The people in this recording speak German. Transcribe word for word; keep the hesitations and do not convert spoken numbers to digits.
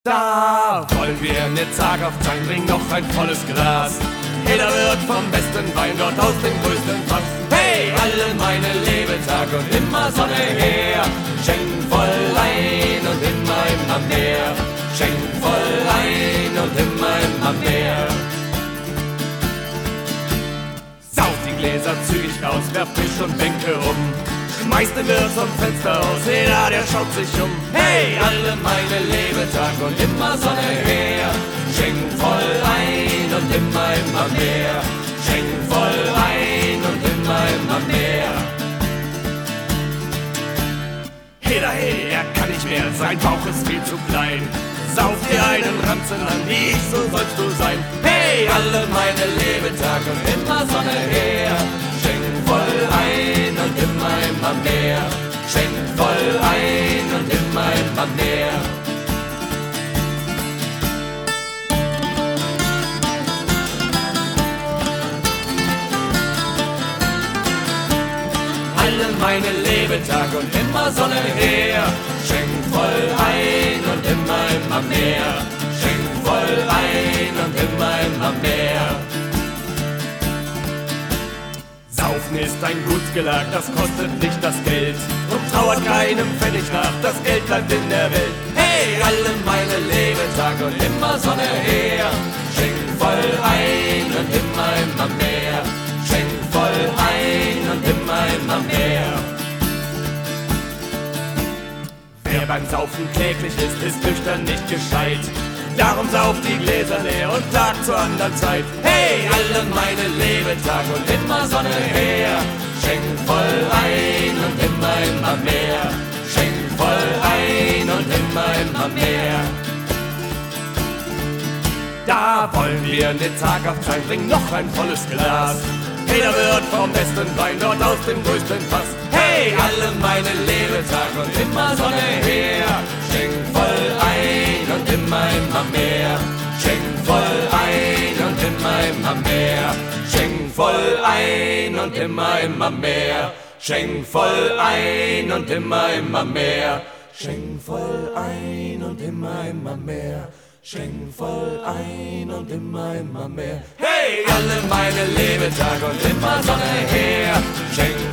Da wollen wir ne Tag auf Tank, bring noch ein volles Glas. Jeder wird vom besten Wein dort aus dem größten Fass. Hey, alle meine Lebetag und immer Sonne her. Schenk voll ein und immer, immer mehr. Schenk voll ein und immer, immer mehr. Sauf die Gläser zügig aus, werf Tisch und Bänke um. Schmeißt den Wirt zum Fenster aus, jeder der schaut sich um. Hey, alle meine Lebetag und immer Sonne her. Schenk voll ein und immer, immer mehr. Schenk voll ein und immer, immer mehr. Jeder, hey, er kann nicht mehr, sein Bauch ist viel zu klein. Sauf dir einen Ranzen an, wie ich, so sollst du sein. Hey, alle meine Lebetag und immer Sonne her. Schenk voll ein und immer, immer mehr. Schenk voll ein und immer, immer mehr. Alle meine Lebetag und immer Sonne her. Schenk voll ein und immer, immer mehr. Schenk voll ein und immer, immer mehr. Saufen ist ein Gutsgelag, das kostet nicht das Geld und trauert keinem Pfennig nach, das Geld bleibt in der Welt. Hey, alle meine Lebetag und immer Sonne her. Schenk voll ein und immer, immer mehr. Schenk voll ein und immer, immer mehr. Wer beim Saufen kläglich ist, ist nüchtern nicht gescheit. Darum sauft die Gläser leer und Tag zur anderen Zeit. Hey, alle meine Lebetag und immer Sonne her. Schenk voll ein und immer, immer mehr. Schenk voll ein und immer, immer mehr. Da wollen wir den Tag auf Zeit, bring noch ein volles Glas. Jeder wird vom besten Wein dort aus dem größten Fass. Hey, alle meine Lebetag und immer Sonne her. Schenk voll ein und immer, immer mehr. Schenk voll ein und immer, immer mehr. Schenk voll ein und immer, immer mehr. Schenk voll ein und immer, immer mehr. Schenk voll ein und immer, immer mehr. Schenk voll ein und immer, immer mehr. Hey, alle meine Lebetag und immer Sonne her. Schenk